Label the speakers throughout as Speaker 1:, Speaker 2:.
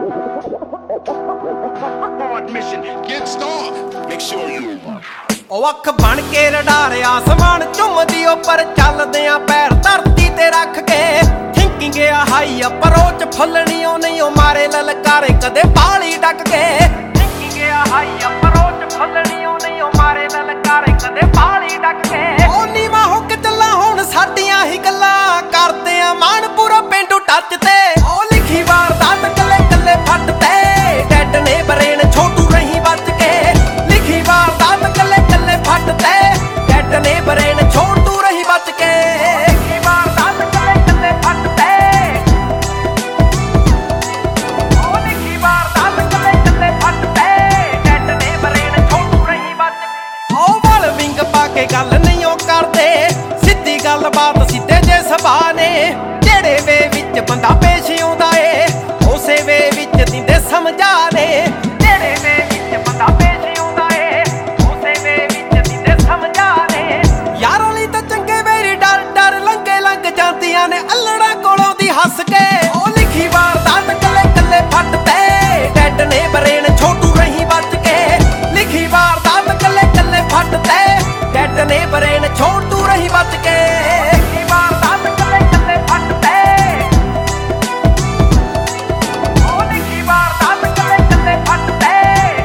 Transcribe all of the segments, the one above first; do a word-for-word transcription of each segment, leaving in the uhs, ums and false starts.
Speaker 1: Hard mission, get started. Make sure you.
Speaker 2: ਉਹ ਅੱਖ ਬਣ ਕੇ ਰਡਾਰ ਆਸਮਾਨ ਝੁੰਮਦੀ ਉੱਪਰ ਚੱਲਦੇ ਆ ਪੈਰ ਧਰਤੀ ਤੇ ਰੱਖ ਕੇ ਥਿੰਕਿੰਗ ਆ ਹਾਈ ਅਪਰੋਚ ਫੁੱਲਣੀ ਉਹ ਨਹੀਂ ਉਹ ਮਾਰੇ ਲਲਕਾਰੇ ਕਦੇ ਪਾਲੀ ਡੱਕ ਕੇ ਥਿੰਕਿੰਗ ਆ ਹਾਈ ਅਪਰੋਚ ਫੁੱਲਣੀ ਉਹ ਨਹੀਂ ਉਹ ਮਾਰੇ ਲਲਕਾਰੇ ਕਦੇ ਪਾਲੀ ਡੱਕ ਕੇ ਉਹ ਨੀਵਾਂ ਹੋ ਕੇ ਚੱਲਾਂ ਹੁਣ ਸਾਡੀਆਂ ਹੀ ਗੱਲਾਂ ਕਰਦੇ ਆ ਮਾਣ ਪੂਰਾ ਪਿੰਡੂ ਟੱਚ ਤੇ ਉਹ ਲਿਖੀ ਵਾਰਦਾਤ ਕੱਲੇ ਕੱਲੇ ਫੱਟ ਤੇ ਡੈਡ ਨੇ ਬਰੇਨ ਛੋਟੂ ਰਹੀ ਬਚ ਕੇ ਲਿਖੀ ਵਾਰਦਾਤ ਕੱਲੇ ਕੱਲੇ ਫੱਟ ਤੇ ਡੈਡ ਨੇ ਬਰੇਨ ਛੋਟੂ ਰਹੀ ਬਚ ਕੇ ਲਿਖੀ ਵਾਰਦਾਤ ਕੱਲੇ ਕੱਲੇ ਫੱਟ ਤੇ ਉਹ ਲਿਖੀ ਵਾਰਦਾਤ ਕੱਲੇ ਕੱਲੇ ਫੱਟ ਤੇ ਡੈਡ ਨੇ ਬਰੇਨ ਛੋਟੂ ਰਹੀ ਬਚ ਕੇ ਉਹ ਵਾਲ ਵਿੰਗ ਪਾ ਕੇ ਗੱਲ ਨਹੀਂ ਉਹ ਕਰਦੇ ਸਿੱਧੀ ਗੱਲਬਾਤ ਸਿੱਧੇ ਜੇ ਸੁਭਾਅ ਨੇ ਜਿਹੜੇ ਵੇ ਵਿੱਚ ਬੰਦਾ ਪੇਸ਼ ਆਉਂਦਾ ਏ ਉਸੇ ਵੇ ਵਿੱਚ ਦਿੰਦੇ ਸਮਝਾ ਨੇ ਜਿਹੜੇ ਵੇ ਵਿੱਚ ਬੰਦਾ ਪੇਸ਼ ਆਉਂਦਾ ਏ ਉਸੇ ਵੇ ਵਿੱਚ ਦਿੰਦੇ ਸਮਝਾ ਨੇ ਯਾਰਾਂ ਲਈ ਤਾਂ ਚੰਗੇ ਵੇਰੀ ਡਰ ਡਰ ਲੰਘੇ ਲੰਘ ਜਾਂਦੀਆਂ ਨੇ ਅਲੜਾ ਕੋਲੋਂ ਦੀ ਹੱਸ ਕੇ ਉਹ ਲਿਖੀ ਵਾਰਦਾਤ ਕੱਲੇ ਕੱਲੇ ਫੱਟ ਤੇ ਡੈਡ ਨੇ ਬਰੇਨ ਛੋਟੂ ਰਹੀ ਬਚ ਕੇ ਲਿਖੀ ਵਾਰਦਾਤ ਕੱਲੇ ਕੱਲੇ ਫੱਟ ਤੇ ਡੈਡ ਨੇ ਬਰੇਨ ਛੋਟੂ ਰਹੀ ਬਚ ਕੇ ਲਿਖੀ ਵਾਰਦਾਤ ਕੱਲੇ ਕੱਲੇ ਫੱਟ ਤੇ ਉਹ ਲਿਖੀ ਵਾਰਦਾਤ ਕੱਲੇ ਕੱਲੇ ਫੱਟ ਤੇ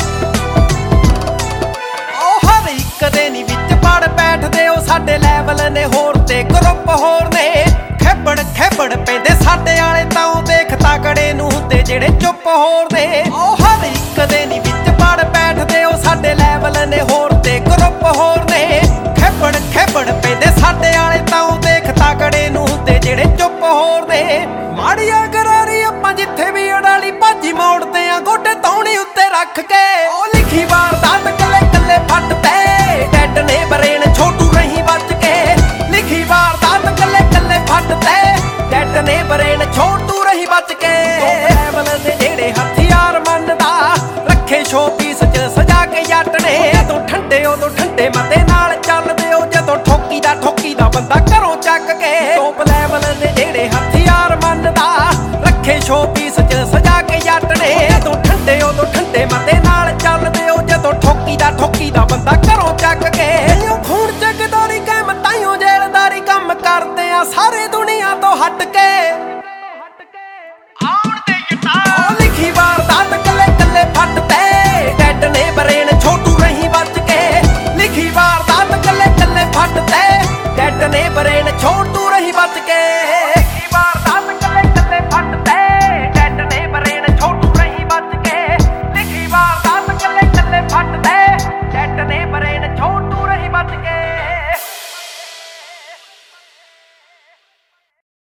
Speaker 2: ਉਹ ਹਰ ਇੱਕ ਦੇ ਨੀ ਵਿੱਚ ਪੜ ਬੈਠਦੇ ਉਹ ਸਾਡੇ ਲੈਵਲ ਨੇ ਹੋਰ ਤੇ ਗਰੁੱਪ ਹੋਰ ਨੇ ਖੇਬੜ ਖੇਬੜ ਪੈਂਦੇ ਸਾਡੇ ਵਾਲੇ ਤਾਂ ਉਹ ਦੇਖ ਤਕੜੇ ਨੂੰ ਹੁੰਦੇ ਜਿਹੜੇ ਚੁੱਪ ਹੋਰ ਨੇ ਉਹ ਹਰ ਇੱਕ ਦੇ ਨੀ ਵਿੱਚ ਪੜ ਬੈਠਦੇ ਉਹ ਸਾਡੇ ਲੈਵਲ ਨੇ ਹੋਰ ਤੇ ਗਰੁੱਪ ਹੋਰ ਨੇ ਖੇਬੜ ਖੇਬੜ ਪੈਂਦੇ ਸਾਡੇ ਵਾਲੇ ਤਾਂ ਉਹ ਦੇਖ ਤਕੜੇ ਨੂੰ ਹੁੰਦੇ ਜਿਹੜੇ ਚੁੱਪ ਹੋਰ ਨੇ ਮਾੜੀਆਂ ਗਰਾਰੀ ਆਪਾਂ ਜਿੱਥੇ ਵੀ ਉਡਾਲੀ ਭਾਜੀ ਮੋੜਦੇ ਆ ਗੋਡੇ ਤੌਣੀ ਉੱਤੇ ਰੱਖ ਕੇ ਉਹ ਲਿਖੀ ਵਾਰਦਾਤ ਕੱਲੇ ਕੱਲੇ ਫੱਟ ਤੇ ਡੈਡ ਨੇ ਬਰੇਨ ਛੋਟੂ ਰਹੀ ਬਚ ਕੇ ਲਿਖੀ ਵਾਰਦਾਤ ਕੱਲੇ ਕੱਲੇ ਫੱਟ ਤੇ ਡੈਡ ਨੇ ਬਰੇਨ ਛੋਟੂ ਰਹੀ ਬਚ ਕੇ ਲੈਵਲ ਦੇ ਜਿਹੜੇ ਹਥਿਆਰ ਮੰਨਦਾ ਰੱਖੇ ਸ਼ੋ ਪੀਸ ਚ ਸਜਾ ਕੇ ਜੱਟ ਨੇ ਉਦੋਂ ਠੰਡੇ ਉਦੋਂ ਠੰਡੇ ਮਤੇ ਨਾਲ